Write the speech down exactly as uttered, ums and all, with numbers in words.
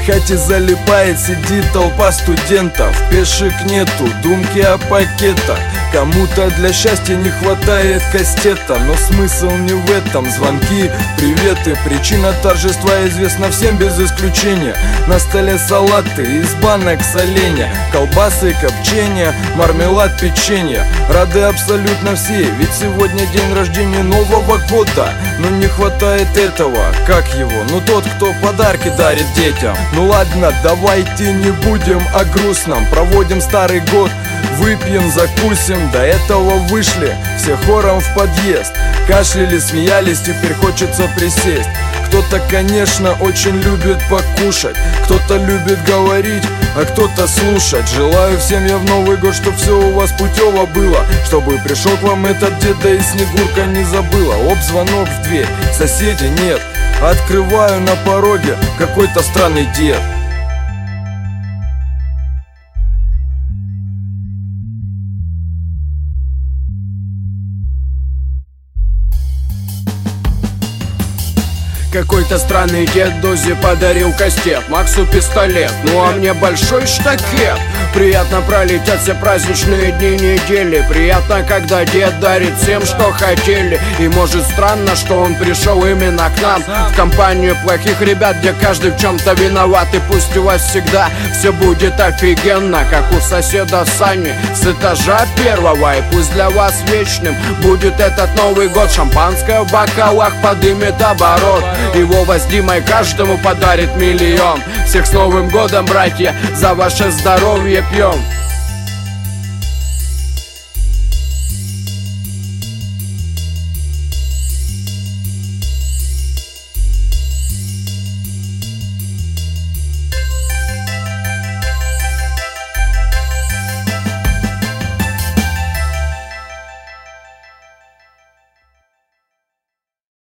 хате залипает, сидит толпа студентов. Пешек нету, думки о пакетах. Кому-то для счастья не хватает кастета, но смысл не в этом. Звонки, приветы, причина торжества известна всем без исключения. На столе салаты из банок соленья, колбасы, копчения, мармелад, печенье. Рады абсолютно все, ведь сегодня день рождения Нового года. Но не хватает этого, как его? Ну тот, кто подарки дарит детям. Ну ладно, давайте не будем о грустном. Проводим старый год, выпьем, закусим. До этого вышли все хором в подъезд. Кашляли, смеялись, теперь хочется присесть. Кто-то, конечно, очень любит покушать, кто-то любит говорить, а кто-то слушать. Желаю всем я в Новый год, чтоб все у вас путево было, чтобы пришел к вам этот дед, да и Снегурка не забыла. Оп, звонок в дверь, соседи нет. Открываю, на пороге какой-то странный дед. Какой-то странный дед Дозе подарил кастет, Максу пистолет, ну а мне большой штакет. Приятно пролетят все праздничные дни недели. Приятно, когда дед дарит всем, что хотели. И может странно, что он пришел именно к нам, в компанию плохих ребят, где каждый в чем-то виноват. И пусть у вас всегда все будет офигенно, как у соседа Сани с этажа первого. И пусть для вас вечным будет этот Новый год. Шампанское в бокалах подымет оборот, и Вова с Димой каждому подарит миллион. Всех с Новым годом, братья, за ваше здоровье пьем.